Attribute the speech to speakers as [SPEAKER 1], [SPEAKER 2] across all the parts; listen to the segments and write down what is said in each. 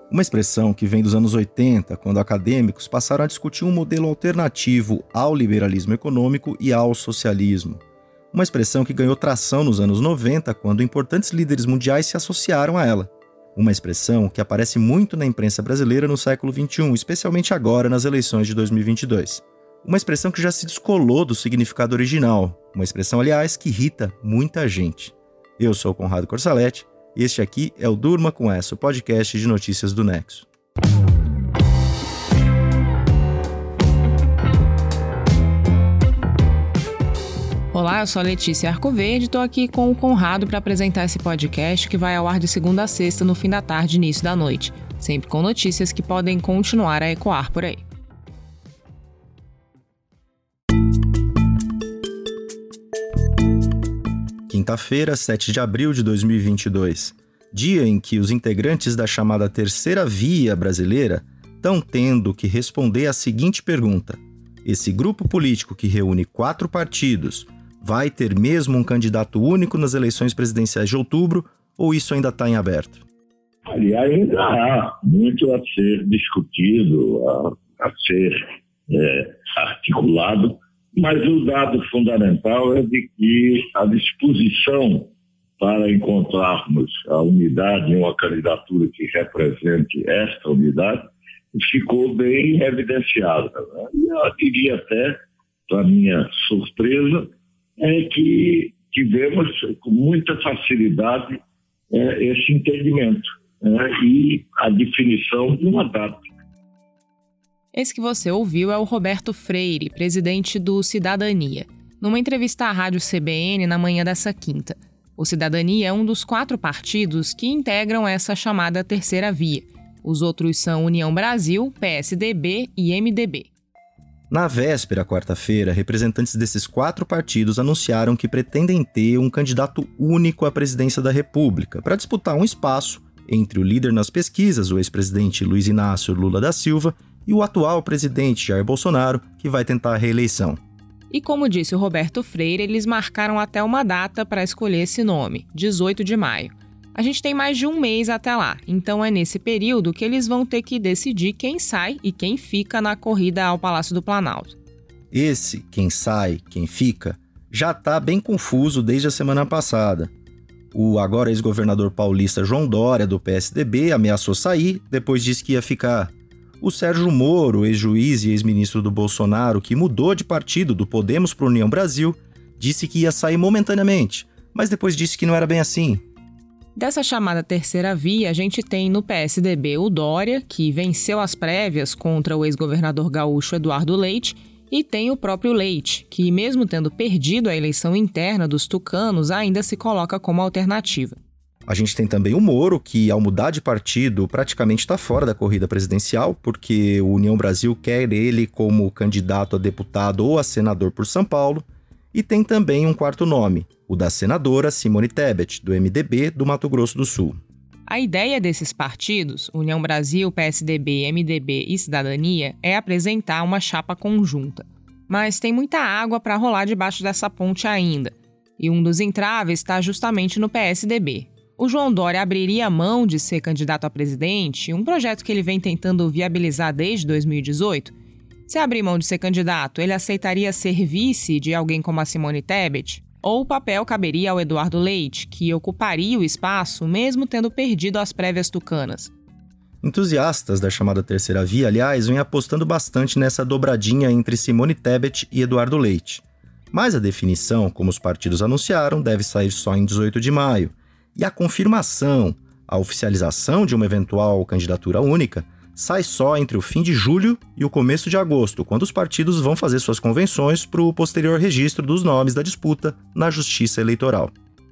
[SPEAKER 1] Uma expressão que vem dos anos 80, quando acadêmicos passaram a discutir um modelo alternativo ao liberalismo econômico e ao socialismo. Uma expressão que ganhou tração nos anos 90, quando importantes líderes mundiais se associaram a ela. Uma expressão que aparece muito na imprensa brasileira no século XXI, especialmente agora nas eleições de 2022. Uma expressão que já se descolou do significado original. Uma expressão, aliás, que irrita muita gente. Eu sou o Conrado Corsaletti e este aqui é o Durma com Essa, o podcast de notícias do Nexo.
[SPEAKER 2] Olá, eu sou a Letícia Arcoverde e estou aqui com o Conrado para apresentar esse podcast que vai ao ar de segunda a sexta no fim da tarde e início da noite, sempre com notícias que podem continuar a ecoar por aí.
[SPEAKER 1] Quinta-feira, 7 de abril de 2022, dia em que os integrantes da chamada Terceira Via brasileira estão tendo que responder a seguinte pergunta: esse grupo político que reúne 4 partidos vai ter mesmo um candidato único nas eleições presidenciais de outubro ou isso ainda está em aberto?
[SPEAKER 3] Aliás, ainda há muito a ser discutido, a ser articulado, mas o dado fundamental é de que a disposição para encontrarmos a unidade em uma candidatura que represente esta unidade ficou bem evidenciada. Eu diria até, para minha surpresa, que tivemos com muita facilidade esse entendimento e a definição de uma data.
[SPEAKER 2] Esse que você ouviu é o Roberto Freire, presidente do Cidadania, numa entrevista à rádio CBN na manhã dessa quinta. O Cidadania é um dos 4 partidos que integram essa chamada Terceira Via. Os outros são União Brasil, PSDB e MDB.
[SPEAKER 1] Na véspera, quarta-feira, representantes desses 4 partidos anunciaram que pretendem ter um candidato único à presidência da República para disputar um espaço entre o líder nas pesquisas, o ex-presidente Luiz Inácio Lula da Silva, e o atual presidente Jair Bolsonaro, que vai tentar a reeleição.
[SPEAKER 2] E como disse o Roberto Freire, eles marcaram até uma data para escolher esse nome, 18 de maio. A gente tem mais de um mês até lá, então é nesse período que eles vão ter que decidir quem sai e quem fica na corrida ao Palácio do Planalto.
[SPEAKER 1] Esse, quem sai, quem fica, já está bem confuso desde a semana passada. O agora ex-governador paulista João Dória, do PSDB, ameaçou sair, depois disse que ia ficar. O Sérgio Moro, ex-juiz e ex-ministro do Bolsonaro, que mudou de partido do Podemos para União Brasil, disse que ia sair momentaneamente, mas depois disse que não era bem assim.
[SPEAKER 2] Dessa chamada Terceira Via, a gente tem no PSDB o Dória, que venceu as prévias contra o ex-governador gaúcho Eduardo Leite, e tem o próprio Leite, que mesmo tendo perdido a eleição interna dos tucanos, ainda se coloca como alternativa.
[SPEAKER 1] A gente tem também o Moro, que ao mudar de partido praticamente está fora da corrida presidencial, porque o União Brasil quer ele como candidato a deputado ou a senador por São Paulo. E tem também um quarto nome, o da senadora Simone Tebet, do MDB do Mato Grosso do Sul.
[SPEAKER 2] A ideia desses partidos, União Brasil, PSDB, MDB e Cidadania, é apresentar uma chapa conjunta. Mas tem muita água para rolar debaixo dessa ponte ainda. E um dos entraves está justamente no PSDB. O João Dória abriria mão de ser candidato a presidente, um projeto que ele vem tentando viabilizar desde 2018. Se abrir mão de ser candidato, ele aceitaria ser vice de alguém como a Simone Tebet? Ou o papel caberia ao Eduardo Leite, que ocuparia o espaço mesmo tendo perdido as prévias tucanas?
[SPEAKER 1] Entusiastas da chamada Terceira Via, aliás, vêm apostando bastante nessa dobradinha entre Simone Tebet e Eduardo Leite. Mas a definição, como os partidos anunciaram, deve sair só em 18 de maio. E a confirmação, a oficialização de uma eventual candidatura única, sai só entre o fim de julho e o começo de agosto, quando os partidos vão fazer suas convenções para o posterior registro dos nomes da disputa na Justiça Eleitoral.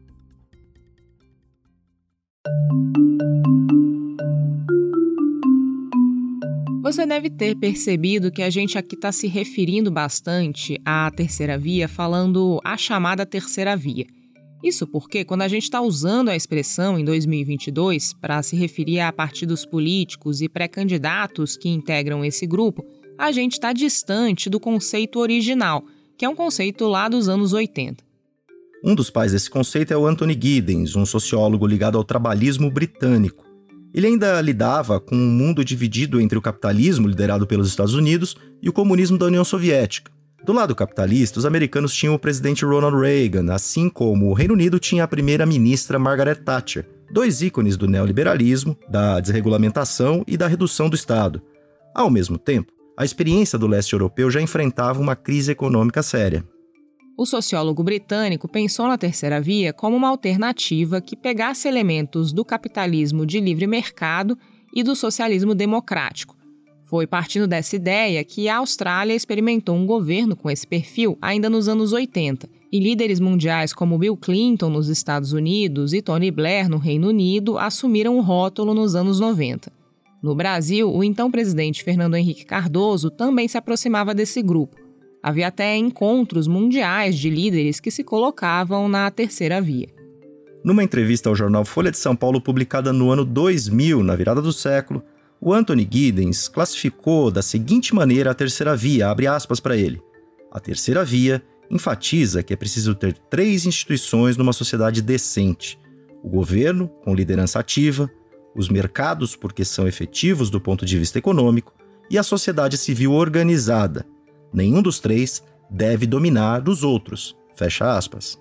[SPEAKER 2] Você deve ter percebido que a gente aqui está se referindo bastante à Terceira Via, falando a chamada Terceira Via. Isso porque, quando a gente está usando a expressão em 2022 para se referir a partidos políticos e pré-candidatos que integram esse grupo, a gente está distante do conceito original, que é um conceito lá dos anos 80.
[SPEAKER 1] Um dos pais desse conceito é o Anthony Giddens, um sociólogo ligado ao trabalhismo britânico. Ele ainda lidava com um mundo dividido entre o capitalismo, liderado pelos Estados Unidos, e o comunismo da União Soviética. Do lado capitalista, os americanos tinham o presidente Ronald Reagan, assim como o Reino Unido tinha a primeira-ministra Margaret Thatcher, dois ícones do neoliberalismo, da desregulamentação e da redução do Estado. Ao mesmo tempo, a experiência do leste europeu já enfrentava uma crise econômica séria.
[SPEAKER 2] O sociólogo britânico pensou na terceira via como uma alternativa que pegasse elementos do capitalismo de livre mercado e do socialismo democrático. Foi partindo dessa ideia que a Austrália experimentou um governo com esse perfil ainda nos anos 80, e líderes mundiais como Bill Clinton nos Estados Unidos e Tony Blair no Reino Unido assumiram o rótulo nos anos 90. No Brasil, o então presidente Fernando Henrique Cardoso também se aproximava desse grupo. Havia até encontros mundiais de líderes que se colocavam na terceira via.
[SPEAKER 1] Numa entrevista ao jornal Folha de São Paulo, publicada no ano 2000, na virada do século, o Anthony Giddens classificou da seguinte maneira a terceira via, abre aspas para ele. A terceira via enfatiza que é preciso ter 3 instituições numa sociedade decente. O governo, com liderança ativa, os mercados, porque são efetivos do ponto de vista econômico, e a sociedade civil organizada. Nenhum dos 3 deve dominar os outros. Fecha aspas.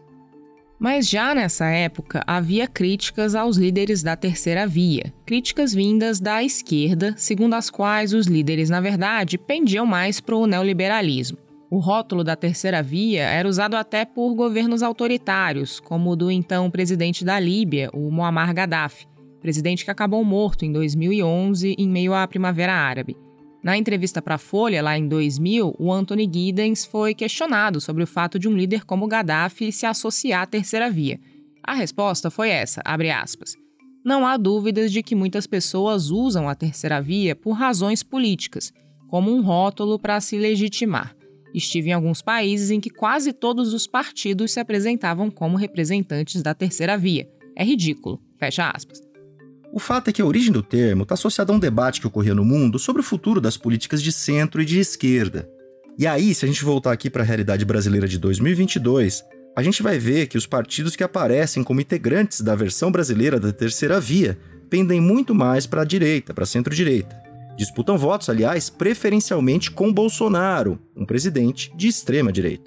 [SPEAKER 2] Mas já nessa época havia críticas aos líderes da terceira via, críticas vindas da esquerda, segundo as quais os líderes, na verdade, pendiam mais para o neoliberalismo. O rótulo da terceira via era usado até por governos autoritários, como o do então presidente da Líbia, o Muammar Gaddafi, presidente que acabou morto em 2011 em meio à Primavera Árabe. Na entrevista para a Folha, lá em 2000, o Anthony Giddens foi questionado sobre o fato de um líder como Gaddafi se associar à terceira via. A resposta foi essa, abre aspas. Não há dúvidas de que muitas pessoas usam a terceira via por razões políticas, como um rótulo para se legitimar. Estive em alguns países em que quase todos os partidos se apresentavam como representantes da terceira via. É ridículo, fecha aspas.
[SPEAKER 1] O fato é que a origem do termo está associada a um debate que ocorria no mundo sobre o futuro das políticas de centro e de esquerda. E aí, se a gente voltar aqui para a realidade brasileira de 2022, a gente vai ver que os partidos que aparecem como integrantes da versão brasileira da terceira via pendem muito mais para a direita, para a centro-direita. Disputam votos, aliás, preferencialmente com Bolsonaro, um presidente de extrema-direita.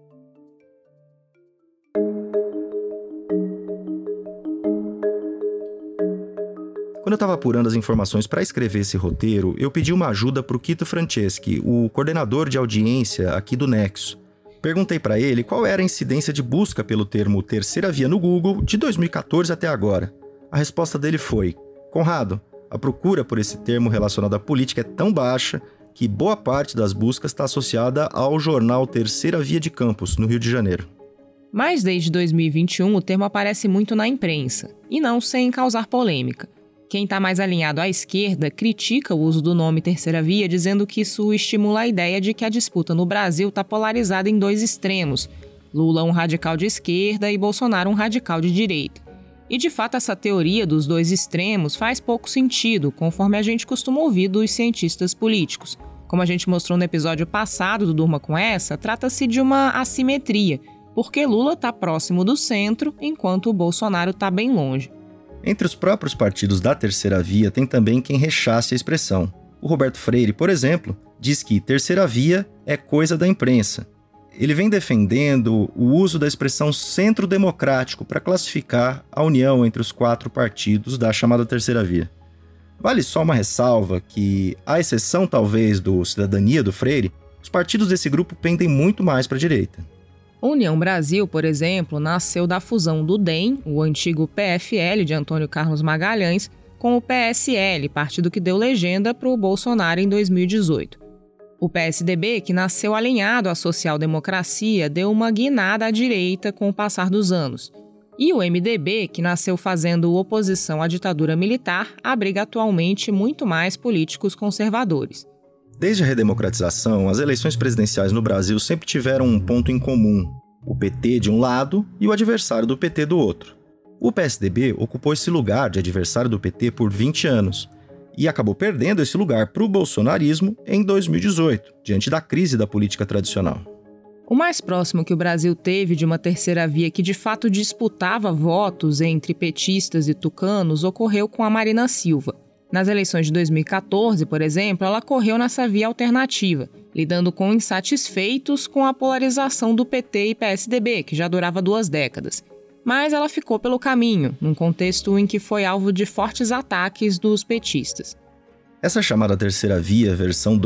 [SPEAKER 1] Quando eu estava apurando as informações para escrever esse roteiro, eu pedi uma ajuda para o Quito Franceschi, o coordenador de audiência aqui do Nexo. Perguntei para ele qual era a incidência de busca pelo termo terceira via no Google de 2014 até agora. A resposta dele foi: Conrado, a procura por esse termo relacionado à política é tão baixa que boa parte das buscas está associada ao jornal Terceira Via de Campos, no Rio de Janeiro.
[SPEAKER 2] Mas desde 2021 o termo aparece muito na imprensa, e não sem causar polêmica. Quem está mais alinhado à esquerda critica o uso do nome terceira via, dizendo que isso estimula a ideia de que a disputa no Brasil está polarizada em 2 extremos, Lula um radical de esquerda e Bolsonaro um radical de direita. E de fato essa teoria dos 2 extremos faz pouco sentido, conforme a gente costuma ouvir dos cientistas políticos. Como a gente mostrou no episódio passado do Durma Com Essa, trata-se de uma assimetria, porque Lula está próximo do centro, enquanto o Bolsonaro está bem longe.
[SPEAKER 1] Entre os próprios partidos da terceira via tem também quem rechace a expressão. O Roberto Freire, por exemplo, diz que terceira via é coisa da imprensa. Ele vem defendendo o uso da expressão centro democrático para classificar a união entre os 4 partidos da chamada terceira via. Vale só uma ressalva que, à exceção talvez do Cidadania do Freire, os partidos desse grupo pendem muito mais para a direita.
[SPEAKER 2] União Brasil, por exemplo, nasceu da fusão do DEM, o antigo PFL de Antônio Carlos Magalhães, com o PSL, partido que deu legenda para o Bolsonaro em 2018. O PSDB, que nasceu alinhado à social-democracia, deu uma guinada à direita com o passar dos anos. E o MDB, que nasceu fazendo oposição à ditadura militar, abriga atualmente muito mais políticos conservadores.
[SPEAKER 1] Desde a redemocratização, as eleições presidenciais no Brasil sempre tiveram um ponto em comum: o PT de um lado e o adversário do PT do outro. O PSDB ocupou esse lugar de adversário do PT por 20 anos e acabou perdendo esse lugar para o bolsonarismo em 2018, diante da crise da política tradicional.
[SPEAKER 2] O mais próximo que o Brasil teve de uma terceira via que de fato disputava votos entre petistas e tucanos ocorreu com a Marina Silva. Nas eleições de 2014, por exemplo, ela correu nessa via alternativa, lidando com insatisfeitos com a polarização do PT e PSDB, que já durava 2 décadas. Mas ela ficou pelo caminho, num contexto em que foi alvo de fortes ataques dos petistas.
[SPEAKER 1] Essa chamada terceira via, versão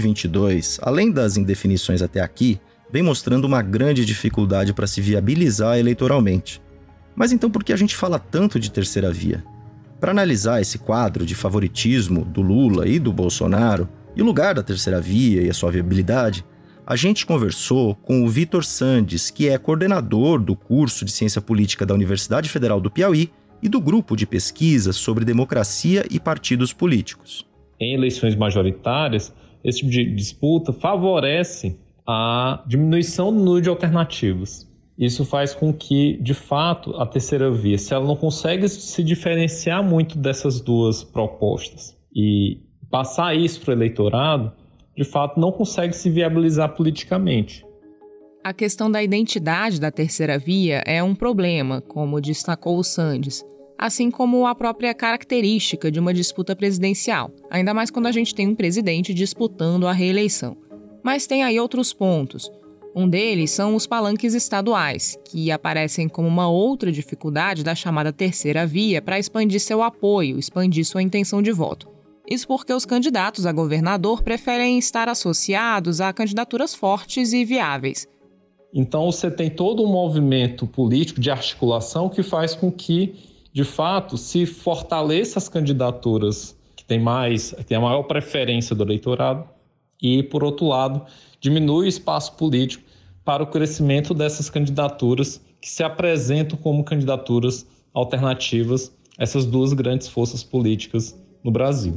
[SPEAKER 1] 2022, além das indefinições até aqui, vem mostrando uma grande dificuldade para se viabilizar eleitoralmente. Mas então por que a gente fala tanto de terceira via? Para analisar esse quadro de favoritismo do Lula e do Bolsonaro, e o lugar da terceira via e a sua viabilidade, a gente conversou com o Vitor Sandes, que é coordenador do curso de Ciência Política da Universidade Federal do Piauí e do grupo de pesquisa sobre democracia e partidos políticos.
[SPEAKER 4] Em eleições majoritárias, esse tipo de disputa favorece a diminuição do número de alternativas. Isso faz com que, de fato, a terceira via, se ela não consegue se diferenciar muito dessas duas propostas e passar isso para o eleitorado, de fato, não consegue se viabilizar politicamente.
[SPEAKER 2] A questão da identidade da terceira via é um problema, como destacou o Sandes, assim como a própria característica de uma disputa presidencial, ainda mais quando a gente tem um presidente disputando a reeleição. Mas tem aí outros pontos. Um deles são os palanques estaduais, que aparecem como uma outra dificuldade da chamada terceira via para expandir seu apoio, expandir sua intenção de voto. Isso porque os candidatos a governador preferem estar associados a candidaturas fortes e viáveis.
[SPEAKER 4] Então você tem todo um movimento político de articulação que faz com que, de fato, se fortaleça as candidaturas que têm a maior preferência do eleitorado e, por outro lado, diminui o espaço político para o crescimento dessas candidaturas que se apresentam como candidaturas alternativas a essas duas grandes forças políticas no Brasil.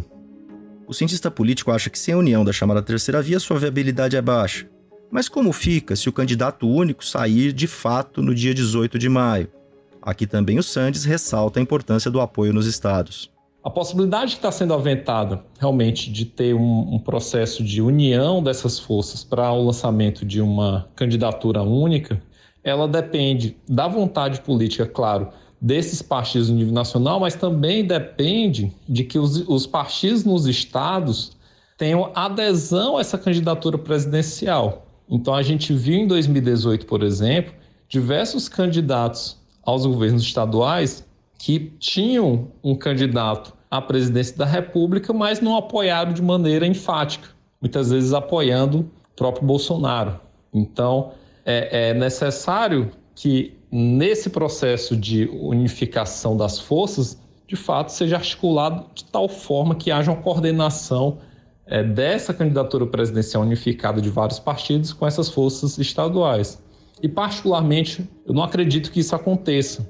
[SPEAKER 1] O cientista político acha que sem a união da chamada terceira via, sua viabilidade é baixa. Mas como fica se o candidato único sair de fato no dia 18 de maio? Aqui também o Sandes ressalta a importância do apoio nos estados.
[SPEAKER 4] A possibilidade que está sendo aventada realmente de ter um processo de união dessas forças para o lançamento de uma candidatura única, ela depende da vontade política, claro, desses partidos no nível nacional, mas também depende de que os partidos nos estados tenham adesão a essa candidatura presidencial. Então a gente viu em 2018, por exemplo, diversos candidatos aos governos estaduais que tinham um candidato à presidência da República, mas não apoiaram de maneira enfática, muitas vezes apoiando o próprio Bolsonaro. Então, é necessário que, nesse processo de unificação das forças, de fato, seja articulado de tal forma que haja uma coordenação dessa candidatura presidencial unificada de vários partidos com essas forças estaduais. E, particularmente, eu não acredito que isso aconteça.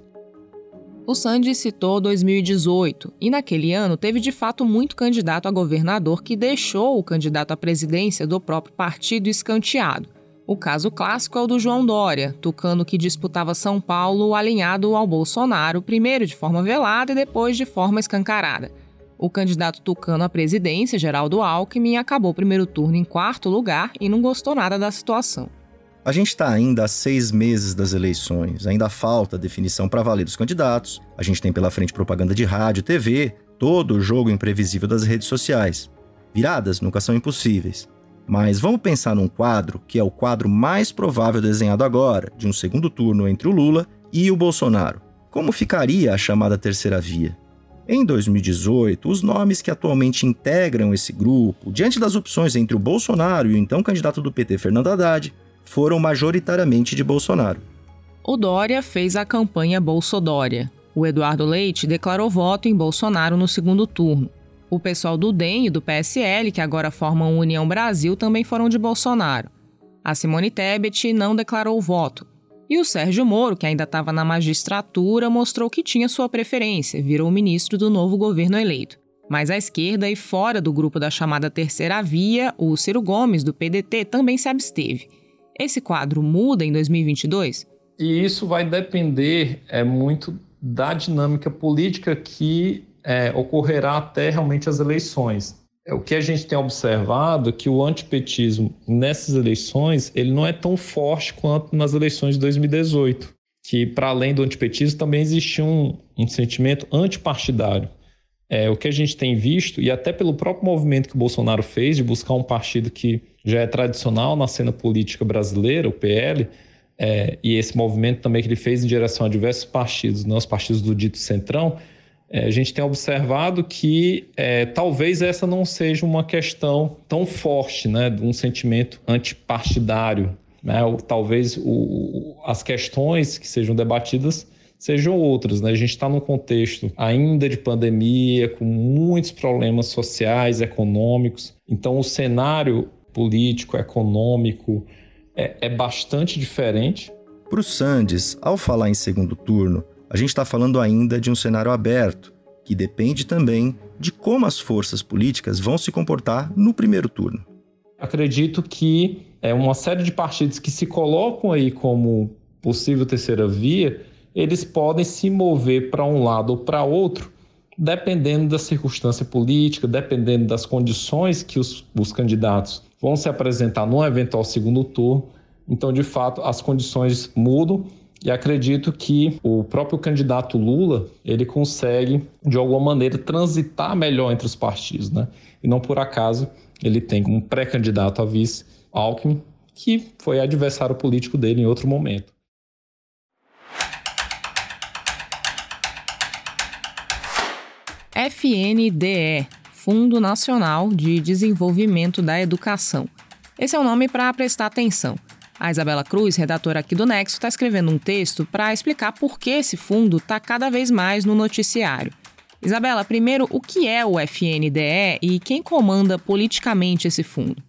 [SPEAKER 2] O Sandes citou 2018, e naquele ano teve de fato muito candidato a governador que deixou o candidato à presidência do próprio partido escanteado. O caso clássico é o do João Dória, tucano que disputava São Paulo alinhado ao Bolsonaro, primeiro de forma velada e depois de forma escancarada. O candidato tucano à presidência, Geraldo Alckmin, acabou o primeiro turno em 4º lugar e não gostou nada da situação.
[SPEAKER 1] A gente está ainda há 6 meses das eleições, ainda falta definição para valer dos candidatos, a gente tem pela frente propaganda de rádio, TV, todo o jogo imprevisível das redes sociais. Viradas nunca são impossíveis. Mas vamos pensar num quadro que é o quadro mais provável desenhado agora, de um segundo turno entre o Lula e o Bolsonaro. Como ficaria a chamada terceira via? Em 2018, os nomes que atualmente integram esse grupo, diante das opções entre o Bolsonaro e o então candidato do PT, Fernando Haddad, foram majoritariamente de Bolsonaro.
[SPEAKER 2] O Dória fez a campanha Bolsodória. O Eduardo Leite declarou voto em Bolsonaro no segundo turno. O pessoal do DEM e do PSL, que agora formam União Brasil, também foram de Bolsonaro. A Simone Tebet não declarou voto. E o Sérgio Moro, que ainda estava na magistratura, mostrou que tinha sua preferência, virou ministro do novo governo eleito. Mas à esquerda e fora do grupo da chamada terceira via, o Ciro Gomes, do PDT, também se absteve. Esse quadro muda em 2022?
[SPEAKER 4] E isso vai depender muito da dinâmica política que ocorrerá até realmente as eleições. O que a gente tem observado é que o antipetismo nessas eleições ele não é tão forte quanto nas eleições de 2018, que para além do antipetismo também existia um sentimento antipartidário. O que a gente tem visto, e até pelo próprio movimento que o Bolsonaro fez, de buscar um partido que já é tradicional na cena política brasileira, o PL, e esse movimento também que ele fez em direção a diversos partidos, os partidos do dito centrão, a gente tem observado que talvez essa não seja uma questão tão forte, né, de um sentimento antipartidário, né? Ou talvez as questões que sejam debatidas sejam outras, né? A gente está num contexto ainda de pandemia, com muitos problemas sociais, econômicos. Então, o cenário político, econômico é bastante diferente.
[SPEAKER 1] Para o Sandes, ao falar em segundo turno, a gente está falando ainda de um cenário aberto, que depende também de como as forças políticas vão se comportar no primeiro turno.
[SPEAKER 4] Acredito que uma série de partidos que se colocam aí como possível terceira via, eles podem se mover para um lado ou para outro, dependendo da circunstância política, dependendo das condições que os candidatos vão se apresentar num eventual segundo turno. Então, de fato, as condições mudam e acredito que o próprio candidato Lula, ele consegue, de alguma maneira, transitar melhor entre os partidos, né? E não por acaso ele tem um pré-candidato a vice, Alckmin, que foi adversário político dele em outro momento.
[SPEAKER 2] FNDE, Fundo Nacional de Desenvolvimento da Educação. Esse é o nome para prestar atenção. A Isabela Cruz, redatora aqui do Nexo, está escrevendo um texto para explicar por que esse fundo está cada vez mais no noticiário. Isabela, primeiro, o que é o FNDE e quem comanda politicamente esse fundo?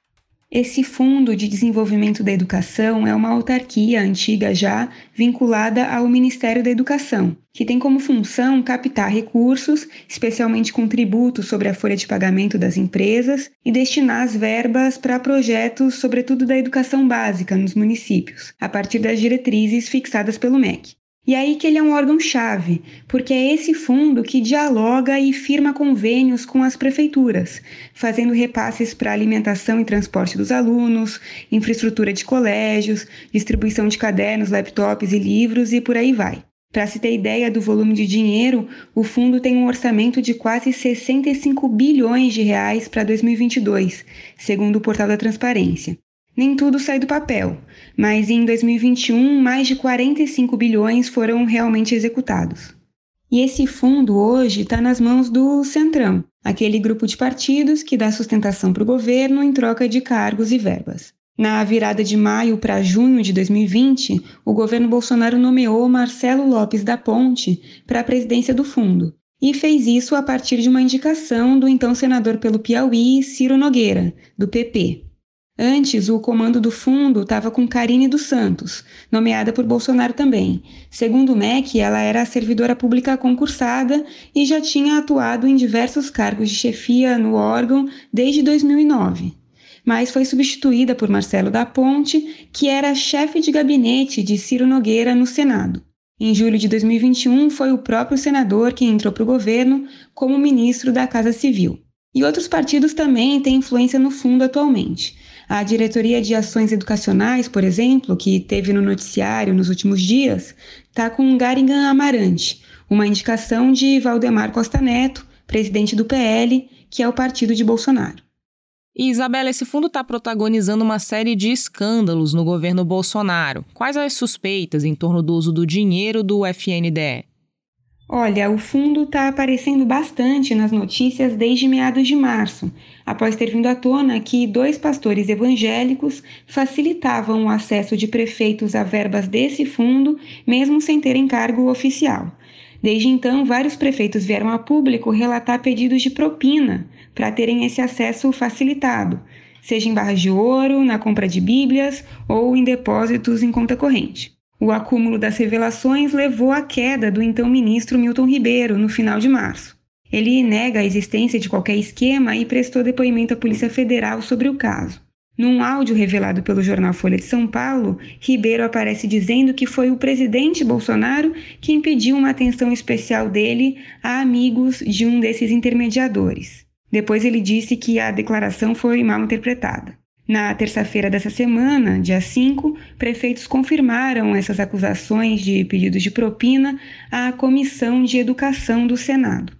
[SPEAKER 5] Esse Fundo de Desenvolvimento da Educação é uma autarquia antiga já vinculada ao Ministério da Educação, que tem como função captar recursos, especialmente com tributos sobre a folha de pagamento das empresas, e destinar as verbas para projetos, sobretudo da educação básica nos municípios, a partir das diretrizes fixadas pelo MEC. E aí que ele é um órgão-chave, porque é esse fundo que dialoga e firma convênios com as prefeituras, fazendo repasses para alimentação e transporte dos alunos, infraestrutura de colégios, distribuição de cadernos, laptops e livros e por aí vai. Para se ter ideia do volume de dinheiro, o fundo tem um orçamento de quase 65 bilhões de reais para 2022, segundo o Portal da Transparência. Nem tudo sai do papel, mas em 2021 mais de 45 bilhões foram realmente executados. E esse fundo hoje está nas mãos do Centrão, aquele grupo de partidos que dá sustentação para o governo em troca de cargos e verbas. Na virada de maio para junho de 2020, o governo Bolsonaro nomeou Marcelo Lopes da Ponte para a presidência do fundo, e fez isso a partir de uma indicação do então senador pelo Piauí, Ciro Nogueira, do PP. Antes, o comando do fundo estava com Carine dos Santos, nomeada por Bolsonaro também. Segundo o MEC, ela era servidora pública concursada e já tinha atuado em diversos cargos de chefia no órgão desde 2009. Mas foi substituída por Marcelo da Ponte, que era chefe de gabinete de Ciro Nogueira no Senado. Em julho de 2021, foi o próprio senador que entrou para o governo como ministro da Casa Civil. E outros partidos também têm influência no fundo atualmente. A Diretoria de Ações Educacionais, por exemplo, que teve no noticiário nos últimos dias, está com Garingan Amarante, uma indicação de Valdemar Costa Neto, presidente do PL, que é o partido de Bolsonaro.
[SPEAKER 2] E, Isabela, esse fundo está protagonizando uma série de escândalos no governo Bolsonaro. Quais as suspeitas em torno do uso do dinheiro do FNDE?
[SPEAKER 5] Olha, o fundo está aparecendo bastante nas notícias desde meados de março, após ter vindo à tona que 2 pastores evangélicos facilitavam o acesso de prefeitos a verbas desse fundo, mesmo sem terem cargo oficial. Desde então, vários prefeitos vieram a público relatar pedidos de propina para terem esse acesso facilitado, seja em barras de ouro, na compra de bíblias ou em depósitos em conta corrente. O acúmulo das revelações levou à queda do então ministro Milton Ribeiro no final de março. Ele nega a existência de qualquer esquema e prestou depoimento à Polícia Federal sobre o caso. Num áudio revelado pelo jornal Folha de São Paulo, Ribeiro aparece dizendo que foi o presidente Bolsonaro que impediu uma atenção especial dele a amigos de um desses intermediadores. Depois ele disse que a declaração foi mal interpretada. Na terça-feira dessa semana, dia 5, prefeitos confirmaram essas acusações de pedidos de propina à Comissão de Educação do Senado.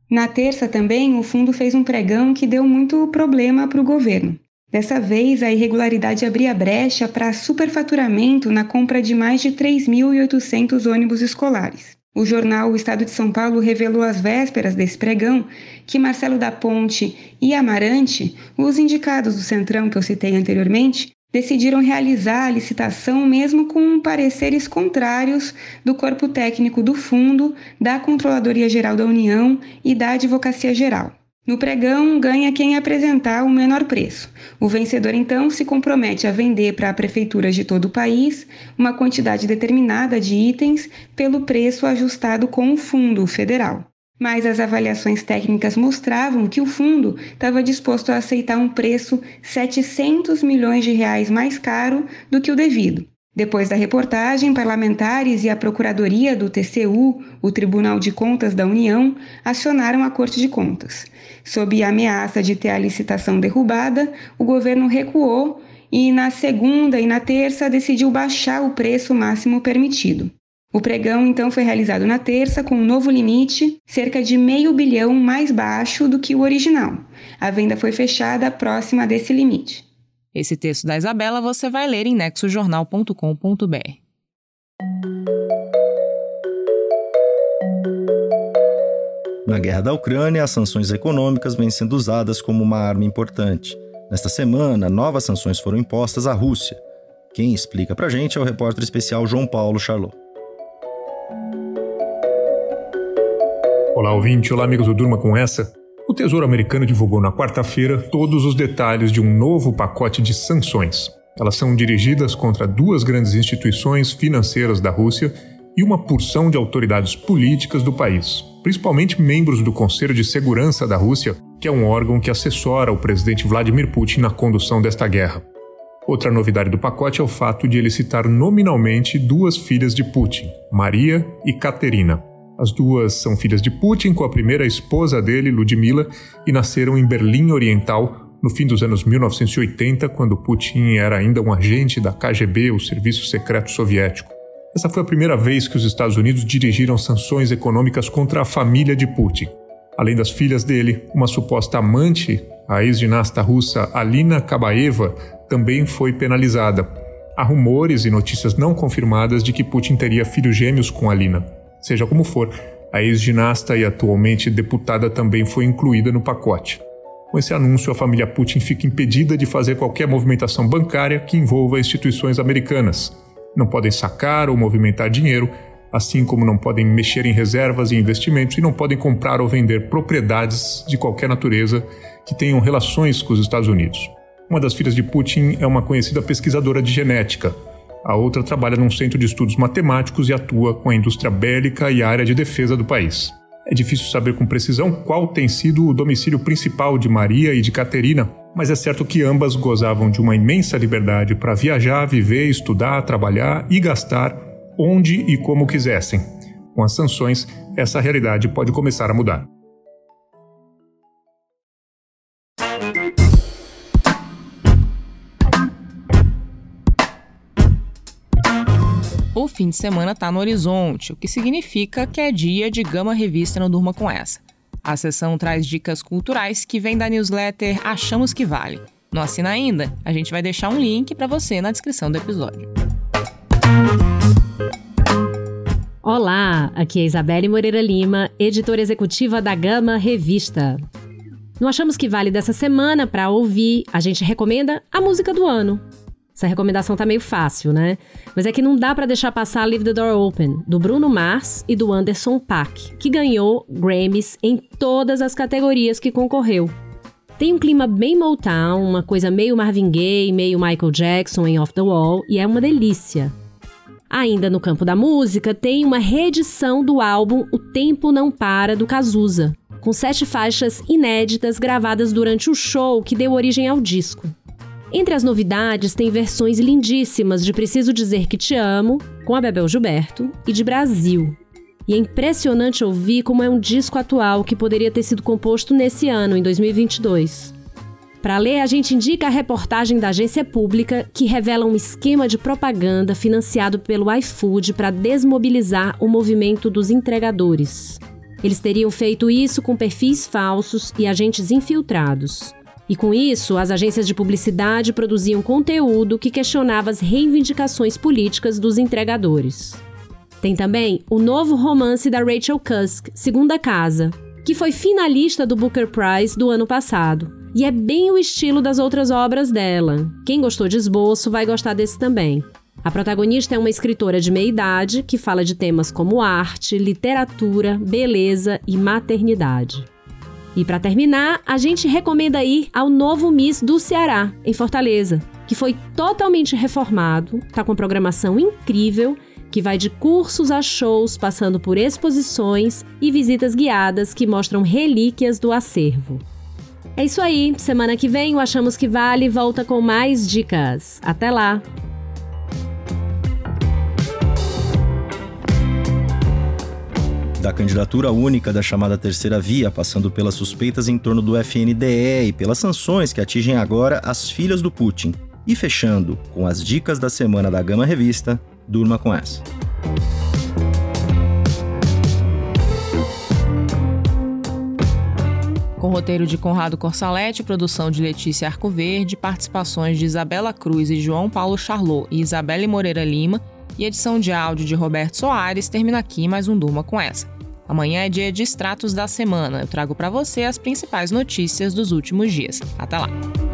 [SPEAKER 5] Na terça também, o fundo fez um pregão que deu muito problema para o governo. Dessa vez, a irregularidade abria brecha para superfaturamento na compra de mais de 3.800 ônibus escolares. O jornal O Estado de São Paulo revelou às vésperas desse pregão que Marcelo da Ponte e Amarante, os indicados do Centrão que eu citei anteriormente, decidiram realizar a licitação mesmo com pareceres contrários do corpo técnico do fundo, da Controladoria Geral da União e da Advocacia Geral. No pregão, ganha quem apresentar o menor preço. O vencedor, então, se compromete a vender para prefeituras de todo o país uma quantidade determinada de itens pelo preço ajustado com o fundo federal. Mas as avaliações técnicas mostravam que o fundo estava disposto a aceitar um preço 700 milhões de reais mais caro do que o devido. Depois da reportagem, parlamentares e a Procuradoria do TCU, o Tribunal de Contas da União, acionaram a Corte de Contas. Sob a ameaça de ter a licitação derrubada, o governo recuou e na segunda e na terça decidiu baixar o preço máximo permitido. O pregão, então, foi realizado na terça com um novo limite, cerca de R$500 milhão mais baixo do que o original. A venda foi fechada próxima desse limite.
[SPEAKER 2] Esse texto da Isabela você vai ler em nexojornal.com.br.
[SPEAKER 1] Na guerra da Ucrânia, as sanções econômicas vêm sendo usadas como uma arma importante. Nesta semana, novas sanções foram impostas à Rússia. Quem explica pra gente é o repórter especial João Paulo Charlot.
[SPEAKER 6] Olá, ouvinte. Olá, amigos do Durma com Essa. O Tesouro Americano divulgou na quarta-feira todos os detalhes de um novo pacote de sanções. Elas são dirigidas contra duas grandes instituições financeiras da Rússia e uma porção de autoridades políticas do país, principalmente membros do Conselho de Segurança da Rússia, que é um órgão que assessora o presidente Vladimir Putin na condução desta guerra. Outra novidade do pacote é o fato de ele citar nominalmente duas filhas de Putin, Maria e Katerina. As duas são filhas de Putin, com a primeira esposa dele, Ludmila, e nasceram em Berlim Oriental no fim dos anos 1980, quando Putin era ainda um agente da KGB, o Serviço Secreto Soviético. Essa foi a primeira vez que os Estados Unidos dirigiram sanções econômicas contra a família de Putin. Além das filhas dele, uma suposta amante, a ex-ginasta russa Alina Kabaeva, também foi penalizada. Há rumores e notícias não confirmadas de que Putin teria filhos gêmeos com Alina. Seja como for, a ex-ginasta e atualmente deputada também foi incluída no pacote. Com esse anúncio, a família Putin fica impedida de fazer qualquer movimentação bancária que envolva instituições americanas. Não podem sacar ou movimentar dinheiro, assim como não podem mexer em reservas e investimentos e não podem comprar ou vender propriedades de qualquer natureza que tenham relações com os Estados Unidos. Uma das filhas de Putin é uma conhecida pesquisadora de genética. A outra trabalha num centro de estudos matemáticos e atua com a indústria bélica e a área de defesa do país. É difícil saber com precisão qual tem sido o domicílio principal de Maria e de Katerina, mas é certo que ambas gozavam de uma imensa liberdade para viajar, viver, estudar, trabalhar e gastar onde e como quisessem. Com as sanções, essa realidade pode começar a mudar.
[SPEAKER 2] O fim de semana está no horizonte, o que significa que é dia de Gama Revista no Durma Com Essa. A sessão traz dicas culturais que vem da newsletter Achamos que Vale. Não assina ainda? A gente vai deixar um link para você na descrição do episódio.
[SPEAKER 7] Olá, aqui é Isabelle Moreira Lima, editora executiva da Gama Revista. No Achamos que Vale dessa semana, para ouvir, a gente recomenda a música do ano. Essa recomendação tá meio fácil, né? Mas é que não dá pra deixar passar Leave the Door Open, do Bruno Mars e do Anderson .Paak, que ganhou Grammys em todas as categorias que concorreu. Tem um clima bem Motown, uma coisa meio Marvin Gaye, meio Michael Jackson em Off the Wall, e é uma delícia. Ainda no campo da música, tem uma reedição do álbum O Tempo Não Para, do Cazuza, com 7 faixas inéditas gravadas durante o show que deu origem ao disco. Entre as novidades, tem versões lindíssimas de Preciso Dizer Que Te Amo, com a Bebel Gilberto, e de Brasil. E é impressionante ouvir como é um disco atual que poderia ter sido composto nesse ano, em 2022. Para ler, a gente indica a reportagem da agência pública que revela um esquema de propaganda financiado pelo iFood para desmobilizar o movimento dos entregadores. Eles teriam feito isso com perfis falsos e agentes infiltrados. E com isso, as agências de publicidade produziam conteúdo que questionava as reivindicações políticas dos entregadores. Tem também o novo romance da Rachel Cusk, Segunda Casa, que foi finalista do Booker Prize do ano passado. E é bem o estilo das outras obras dela. Quem gostou de Esboço vai gostar desse também. A protagonista é uma escritora de meia-idade que fala de temas como arte, literatura, beleza e maternidade. E para terminar, a gente recomenda ir ao novo Miss do Ceará, em Fortaleza, que foi totalmente reformado, está com programação incrível, que vai de cursos a shows, passando por exposições e visitas guiadas que mostram relíquias do acervo. É isso aí, semana que vem o Achamos que Vale volta com mais dicas. Até lá!
[SPEAKER 1] Da candidatura única da chamada Terceira Via, passando pelas suspeitas em torno do FNDE e pelas sanções que atingem agora as filhas do Putin. E fechando com as dicas da semana da Gama Revista, durma com essa.
[SPEAKER 2] Com roteiro de Conrado Corsaletti, produção de Letícia Arcoverde, participações de Isabela Cruz e João Paulo Charlot e Isabelle Moreira Lima, e edição de áudio de Roberto Soares, termina aqui mais um Durma com essa. Amanhã é dia de extratos da semana. Eu trago para você as principais notícias dos últimos dias. Até lá!